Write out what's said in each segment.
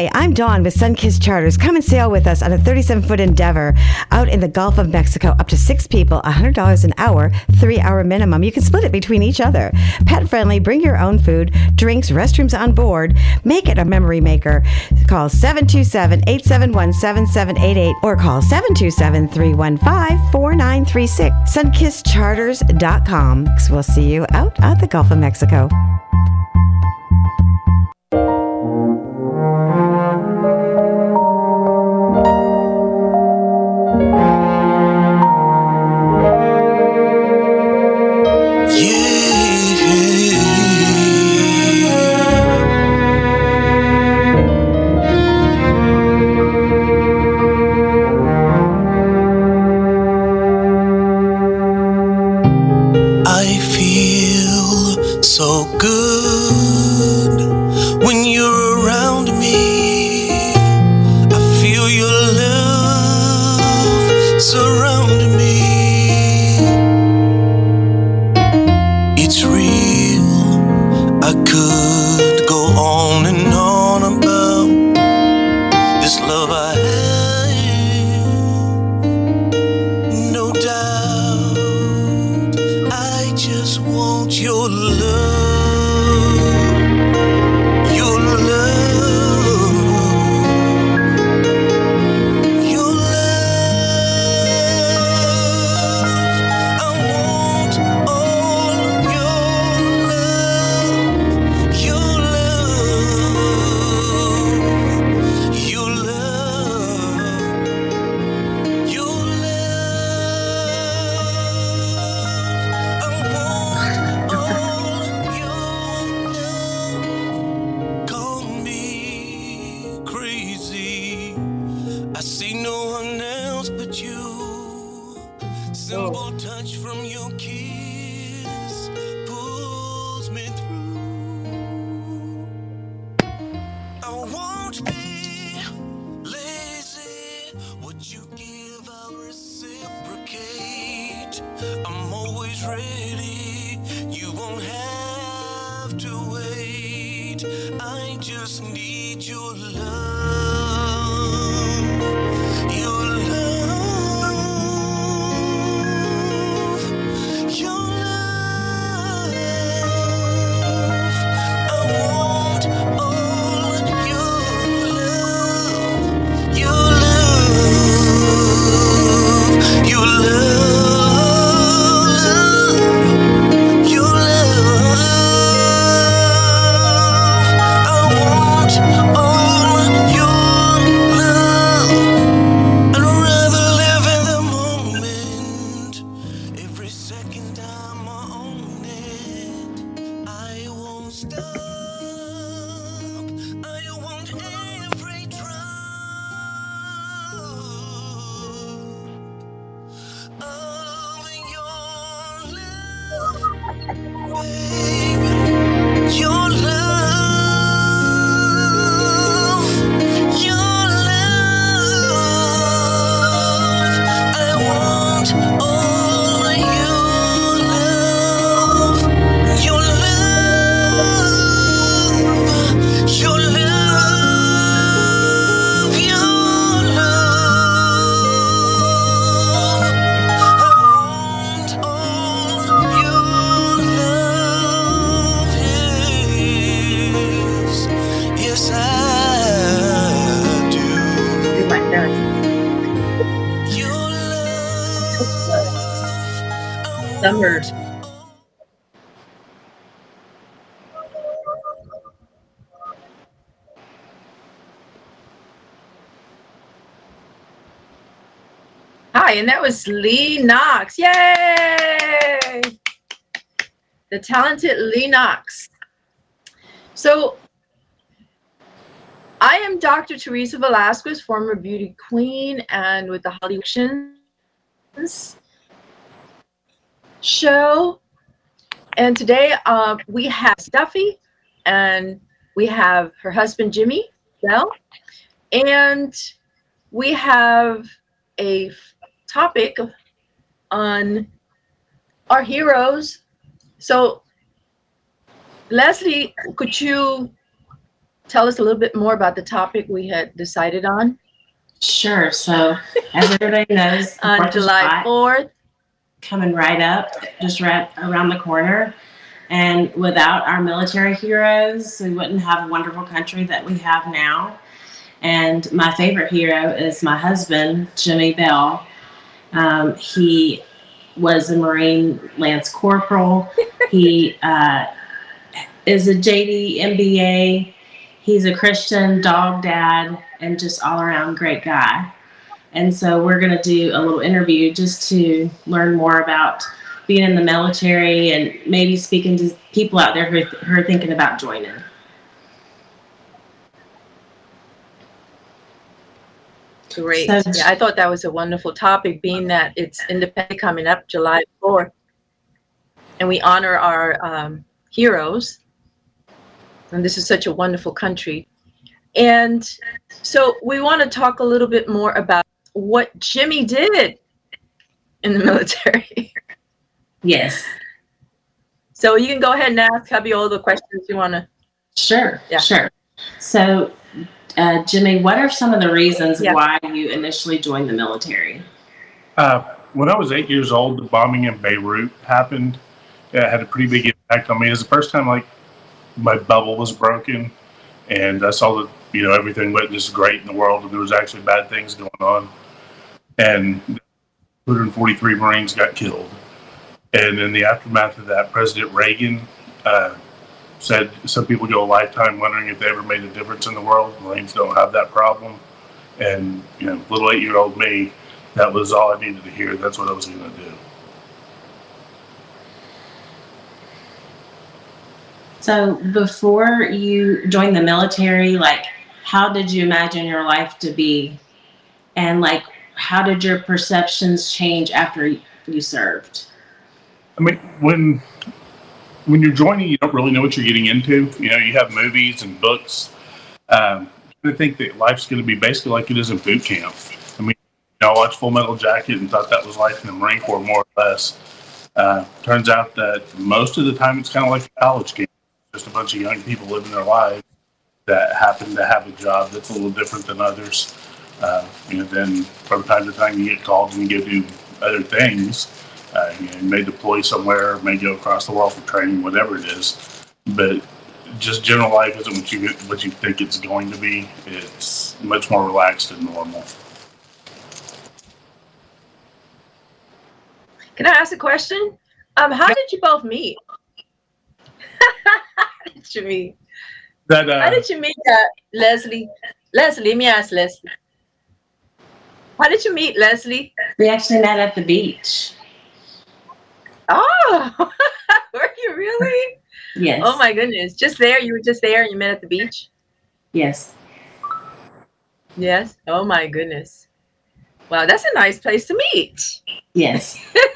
Hi, I'm Dawn with Sunkist Charters. Come and sail with us on a 37-foot endeavor out in the Gulf of Mexico. Up to 6 people, $100 an hour, 3-hour minimum. You can split it between each other. Pet friendly, bring your own food, drinks, restrooms on board. Make it a memory maker. Call 727-871-7788 or call 727-315-4936. SunkistCharters.com. We'll see you out at the Gulf of Mexico. Summer. Hi, and that was Lee Knox. Yay! The talented Lee Knox. So, I am Dr. Teresa Velasquez, former beauty queen, and with the Hollywood show. And today we have Stuffy, and we have her husband Jimmy Bell, and we have a topic on our heroes. So Leslie, could you tell us a little bit more about the topic we had decided on? Sure. So, as everybody knows, the On 4th of July 4th. coming right up, just right around the corner. And without our military heroes, we wouldn't have a wonderful country that we have now. And my favorite hero is my husband, Jimmy Bell. He was a Marine Lance Corporal. He is a JD MBA. He's a Christian dog dad and just all around great guy. And so we're going to do a little interview just to learn more about being in the military and maybe speaking to people out there who are thinking about joining. Great. So, Yeah, I thought that was a wonderful topic, being that it's Independence coming up July 4th, and we honor our heroes. And this is such a wonderful country. And so we want to talk a little bit more about what Jimmy did in the military. Yes. So you can go ahead and ask Hubby all the questions you want to. Sure. Yeah. Sure. So, Jimmy, what are some of the reasons Yeah. why you initially joined the military? When I was 8 years old, the bombing in Beirut happened. It had a pretty big impact on me. It was the first time like my bubble was broken, and I saw that everything went just great in the world, and there was actually bad things going on. And 243 Marines got killed. And in the aftermath of that, President Reagan said some people go a lifetime wondering if they ever made a difference in the world. Marines don't have that problem. And little 8-year-old me, that was all I needed to hear. That's what I was going to do. So before you joined the military, how did you imagine your life to be? And how did your perceptions change after you served? I mean, when you're joining, you don't really know what you're getting into. You have movies and books. I think that life's going to be basically like it is in boot camp. I mean, I watched Full Metal Jacket and thought that was life in the Marine Corps, more or less. Turns out that most of the time it's kind of like a college camp. Just a bunch of young people living their lives that happen to have a job that's a little different than others. Then from time to time you get called and you go do other things. You may deploy somewhere, may go across the world for training, whatever it is. But just general life isn't what you think it's going to be. It's much more relaxed than normal. Can I ask a question? How did you both meet? How did you meet? How did you meet Leslie? Leslie, let me ask Leslie. How did you meet Leslie? We actually met at the beach. Oh, were you really? Yes. Oh my goodness. Just there? You were just there and you met at the beach? Yes. Yes. Oh my goodness. Wow, that's a nice place to meet. Yes.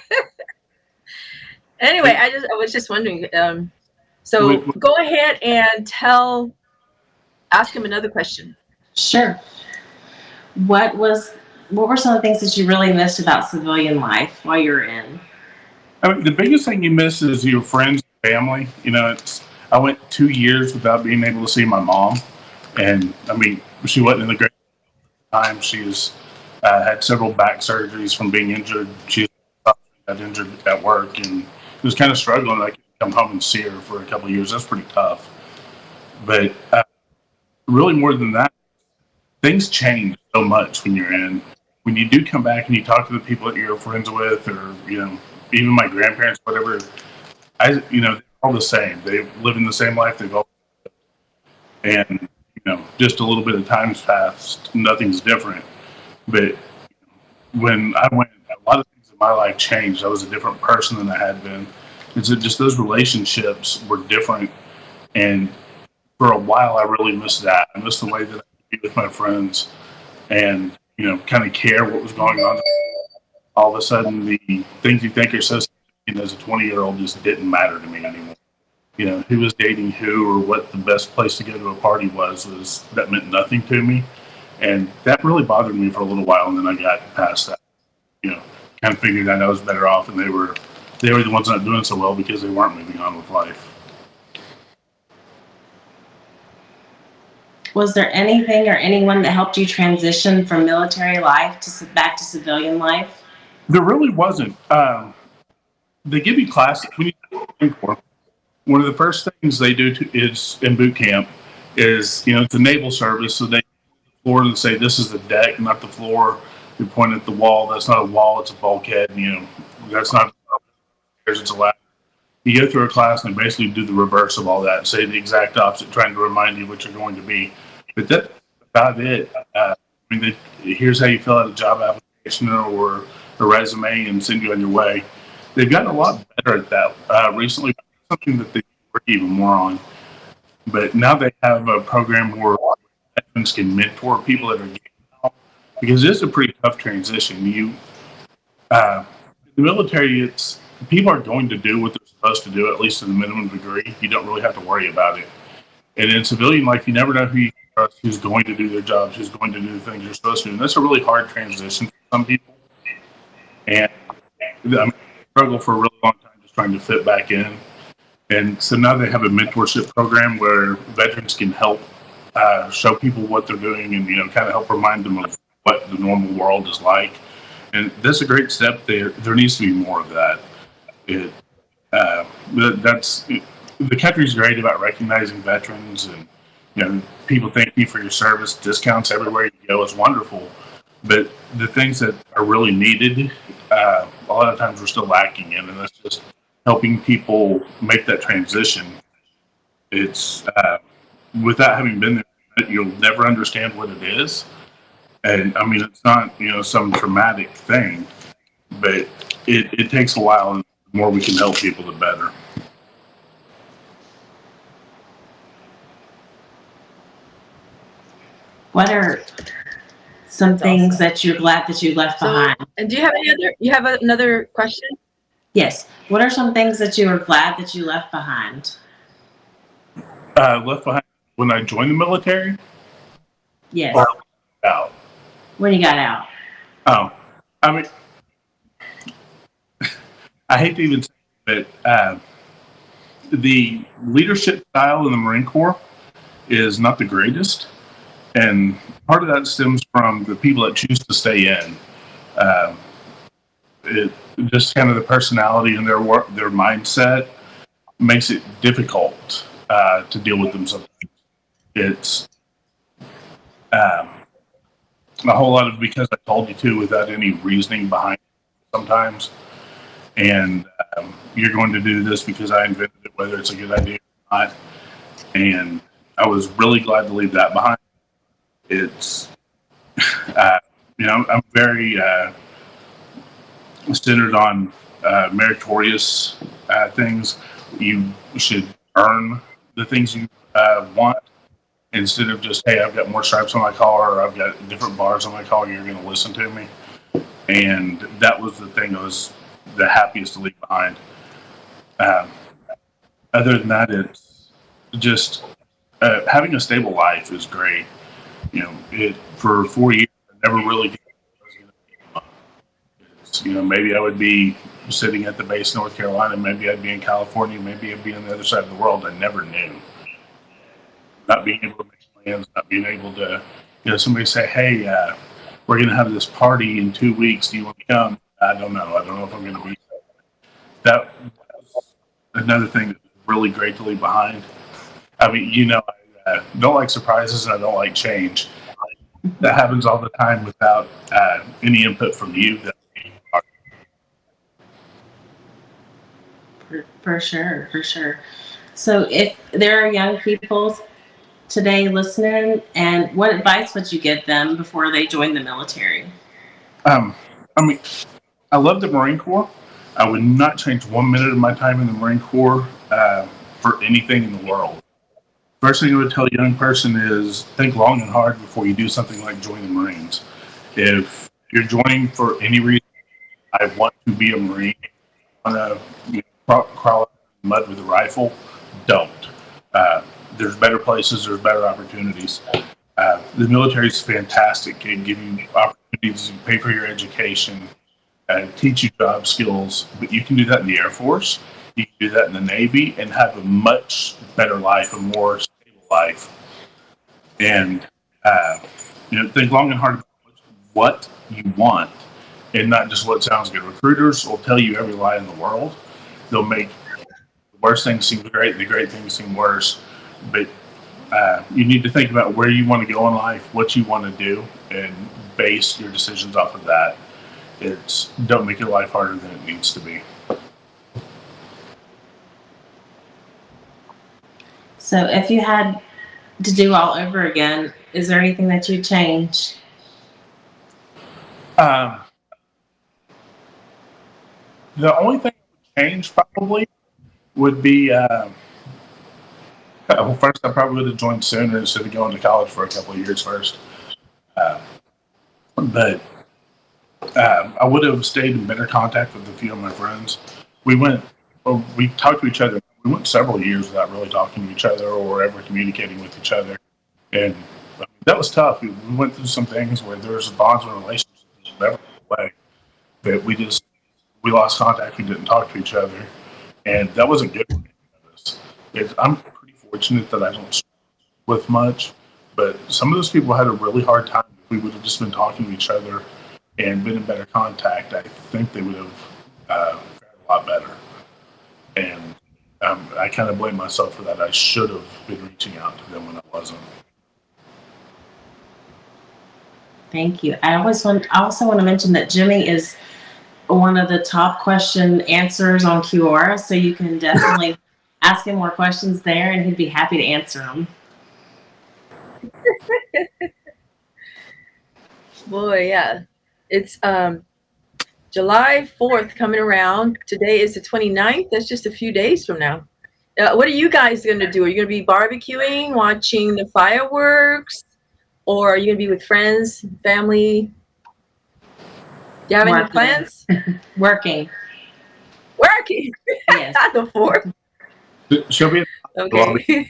Anyway, I was just wondering. So go ahead and ask him another question. Sure. What were some of the things that you really missed about civilian life while you were in? I mean, the biggest thing you miss is your friends and family. I went 2 years without being able to see my mom. And, I mean, she wasn't in the great time. She's had several back surgeries from being injured. She got injured at work and was kind of struggling. I could come home and see her for a couple of years. That's pretty tough. But really more than that, things change so much when you're in. When you do come back and you talk to the people that you're friends with, or even my grandparents, whatever, they're all the same. They live in the same life they've always lived. And just a little bit of time's passed, nothing's different. But when I went, a lot of things in my life changed. I was a different person than I had been. And so just those relationships were different. And for a while, I really missed that. I missed the way that I could be with my friends and, kind of care what was going on. All of a sudden, the things you think are so significant as a 20-year-old just didn't matter to me anymore. Who was dating who or what the best place to go to a party was that meant nothing to me. And that really bothered me for a little while. And then I got past that, kind of figured out I was better off, and they were the ones not doing so well because they weren't moving on with life. Was there anything or anyone that helped you transition from military life to back to civilian life? There really wasn't. They give you classes when you go to the Marine Corps. One of the first things they do is in boot camp is, it's a naval service, so they floor and say this is the deck, not the floor. You point at the wall. That's not a wall; it's a bulkhead. That's not. It's a ladder. You go through a class and they basically do the reverse of all that and say the exact opposite, trying to remind you what you're going to be. But that's about it. Here's how you fill out a job application or a resume and send you on your way. They've gotten a lot better at that recently. Something that they work even more on. But now they have a program where veterans can mentor people that are getting out, because it's a pretty tough transition. In the military, people are going to do what they're supposed to do, at least to the minimum degree. You don't really have to worry about it. And in civilian life, you never know who you can trust, who's going to do their jobs, who's going to do the things you're supposed to do. And that's a really hard transition for some people. And I struggled for a really long time just trying to fit back in. And so now they have a mentorship program where veterans can help show people what they're doing and, kind of help remind them of what the normal world is like. And that's a great step there. There needs to be more of that. The country's great about recognizing veterans, and people thank you for your service. Discounts everywhere you go is wonderful, but the things that are really needed, a lot of times we're still lacking in, and that's just helping people make that transition. It's without having been there, you'll never understand what it is, and it's not some traumatic thing, but it takes a while, and the more we can help people, the better. What are some things that you're glad that you left behind? And do you have another question? Yes. What are some things that you are glad that you left behind? Left behind when I joined the military? Yes. Or out? When you got out? Oh, I hate to even say it, but the leadership style in the Marine Corps is not the greatest. And part of that stems from the people that choose to stay in. It just kind of the personality and their mindset makes it difficult to deal with them sometimes. It's a whole lot of because I told you to without any reasoning behind it sometimes. And you're going to do this because I invented it, whether it's a good idea or not. And I was really glad to leave that behind. It's, I'm very centered on meritorious things. You should earn the things you want instead of just, hey, I've got more stripes on my collar or I've got different bars on my collar, you're going to listen to me. And that was the thing I was the happiest to leave behind. Other than that, it's just having a stable life is great. For 4 years, I never really knew what I was going to be. Maybe I would be sitting at the base in North Carolina, maybe I'd be in California, maybe I'd be on the other side of the world. I never knew. Not being able to make plans, not being able to, somebody say, hey, we're going to have this party in 2 weeks. Do you want to come? I don't know. I don't know if I'm going to be there. That was another thing that's really great to leave behind. I don't like surprises and I don't like change. That happens all the time without any input from you. For sure. So if there are young people today listening, and what advice would you give them before they join the military? I love the Marine Corps. I would not change 1 minute of my time in the Marine Corps for anything in the world. First thing I would tell a young person is think long and hard before you do something like join the Marines. If you're joining for any reason, I want to be a Marine, I want to crawl in the mud with a rifle, don't. There's better places, there's better opportunities. The military is fantastic. It gives you opportunities to pay for your education, teach you job skills, but you can do that in the Air Force, you can do that in the Navy, and have a much better life, a more stable life. and think long and hard about what you want, and not just what sounds good. Recruiters will tell you every lie in the world. They'll make the worst things seem great, and the great things seem worse. But you need to think about where you want to go in life, what you want to do, and base your decisions off of that. Don't make your life harder than it needs to be. So if you had to do all over again, is there anything that you'd change? The only thing I would change probably would be, first I probably would have joined sooner instead of going to college for a couple of years first. But I would have stayed in better contact with a few of my friends. We talked to each other. We went several years without really talking to each other or ever communicating with each other. And that was tough. We went through some things where there was bonds and relationships that never went away. But we lost contact. We didn't talk to each other. And that wasn't good for me. I'm pretty fortunate that I don't struggle with much. But some of those people had a really hard time. If we would have just been talking to each other and been in better contact, I think they would have fared a lot better. And I kind of blame myself for that. I should have been reaching out to them when I wasn't. Thank you. I also want to mention that Jimmy is one of the top question answers on Quora, so you can definitely ask him more questions there, and he'd be happy to answer them. Boy, yeah. It's July 4th coming around. Today is the 29th. That's just a few days from now. What are you guys going to do? Are you going to be barbecuing, watching the fireworks, or are you going to be with friends, family? Do you have any plans? Working. Yes. The 4th. She'll be okay.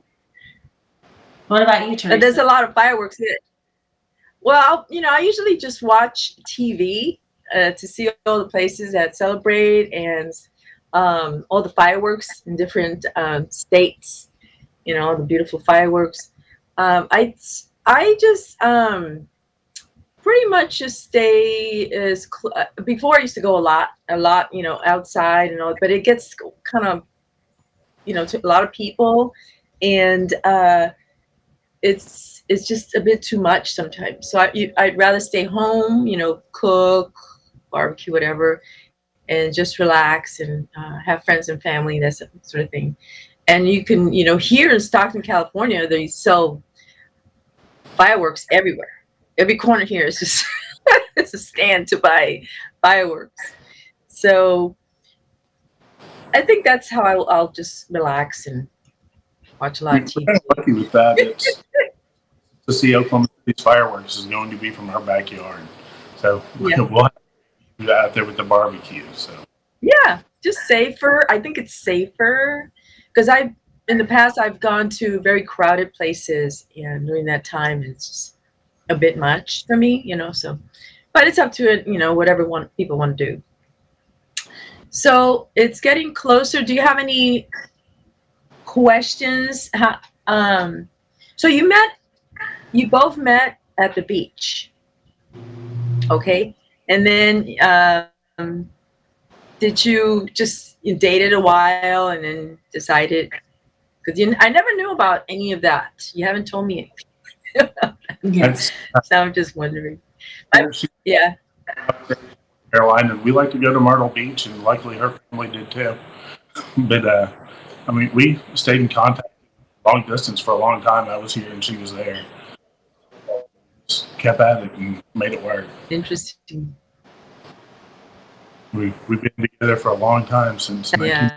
What about you, Teresa? There's a lot of fireworks here. Well, I usually just watch TV to see all the places that celebrate and all the fireworks in different states. The beautiful fireworks. I just pretty much just stay before I used to go a lot, outside and all, but it gets kind of, to a lot of people, and it's just a bit too much sometimes. So I'd rather stay home, cook, barbecue, whatever, and just relax and have friends and family, that sort of thing. And you can, here in Stockton, California, they sell fireworks everywhere. Every corner here is just it's a stand to buy fireworks. So I think that's how I'll just relax and watch a lot of TV. We're lucky with that. To see Oklahoma City's fireworks is going to be from our backyard. So we'll have to do out there with the barbecue. So yeah, just safer. I think it's safer because in the past I've gone to very crowded places, and during that time it's just a bit much for me, so, but it's up to it, whatever people want to do. So it's getting closer. Do you have any questions? So you both met at the beach, okay? And then did you just dated a while and then decided? Because I never knew about any of that. You haven't told me anything. Yes. So I'm just wondering. Yeah. Carolina, we like to go to Myrtle Beach, and luckily her family did too. But we stayed in contact long distance for a long time. I was here and she was there. Just kept at it and made it work. Interesting. We've been together for a long time since. Yeah.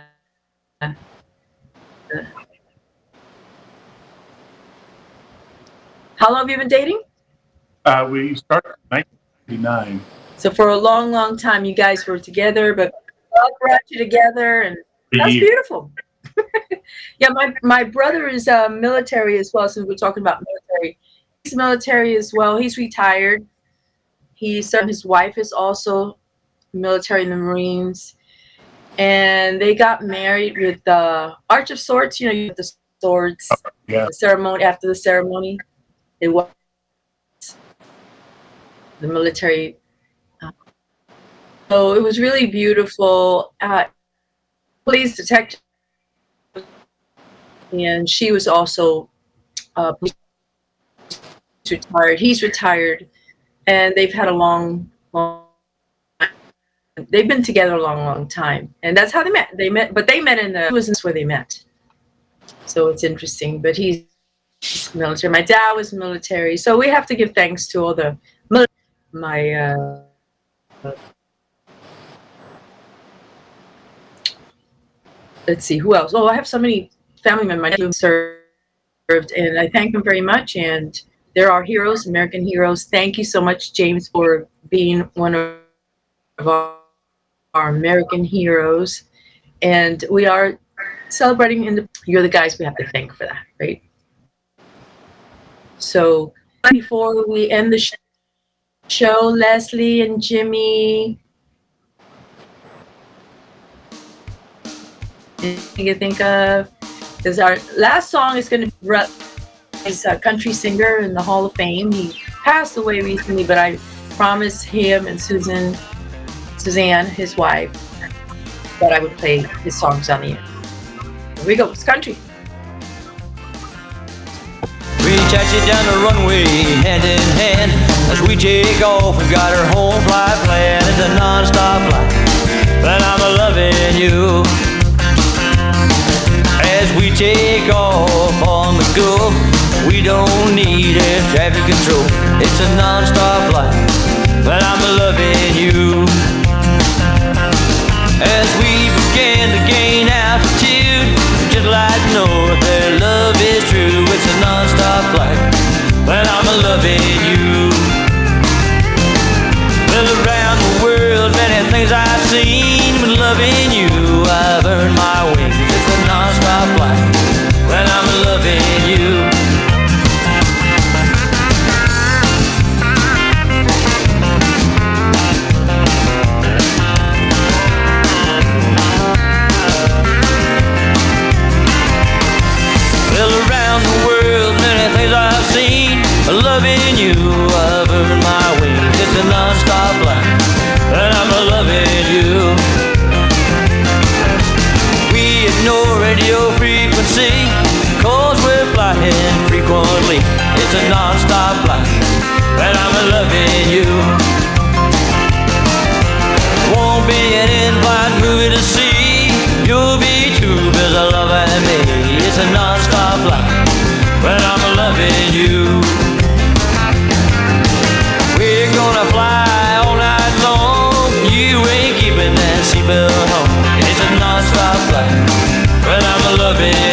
How long have you been dating? We started in 1999. So for a long, long time, you guys were together, but love brought you together, and that's beautiful. Yeah, my brother is military as well, since we're talking about military. He's military as well. He's retired. His wife is also military in the Marines. And they got married with the Arch of Swords, you know, the swords, yeah. the ceremony, after the ceremony. It was the military. So it was really beautiful. Police detective, and she was also retired. He's retired, and they've had a long. They've been together a long time, and that's how they met. But they met in the. It was where they met. So it's interesting. But he's military. My dad was military, so we have to give thanks to all the let's see, who else? Oh, I have so many family members who served, and I thank them very much. And they're our heroes, American heroes. Thank you so much, James, for being one of our American heroes. And we are celebrating. You're the guys we have to thank for that, right? So before we end the show, Leslie and Jimmy, you can think of, because our last song is going to be he's a country singer in the Hall of Fame. He passed away recently, but I promised him and Suzanne, his wife, that I would play his songs on the end. Here we go. It's country. We chatted down the runway, hand in hand, as we take off. We got our home flight planned. It's a non-stop flight, but I'm loving you. As we take off on the go, we don't need air traffic control. It's a non-stop flight, but I'm loving you. As we begin to gain altitude, just like north, their love is true. It's a non-stop flight, but I'm loving you. Well, around the world, many things I've seen, but loving you, I've earned my wings. It's a non-stop flight, but I'm loving you. Well, around the world, many things I've seen. Loving you, I've earned my wings. It's a non-stop flight, and I'm loving you. We ignore radio frequency, 'cause we're flying frequently. It's a non-stop flight, and I'm loving you. Won't be an in-flight movie to see. You'll be too busy loving me. It's a non-stop flight, but I'm loving you. We're gonna fly all night long. You ain't keeping that seatbelt on. It's a non-stop flight, but I'm loving